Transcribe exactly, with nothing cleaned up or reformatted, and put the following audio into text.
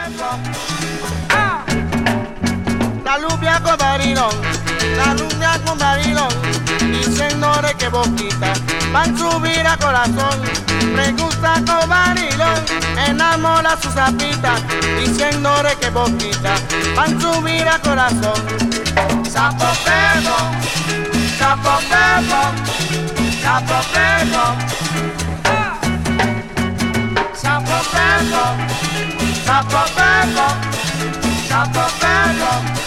Ah. La lupia con barilón, la lupia con barilón, diciéndole que boquita van a subir a corazón. Me gusta con barilón, enamora su sapita, diciéndole que boquita van a subir a corazón. Sapo perro, sapo perro, sapo perro, ah. Sapo perro, sapo perro, sapo perro.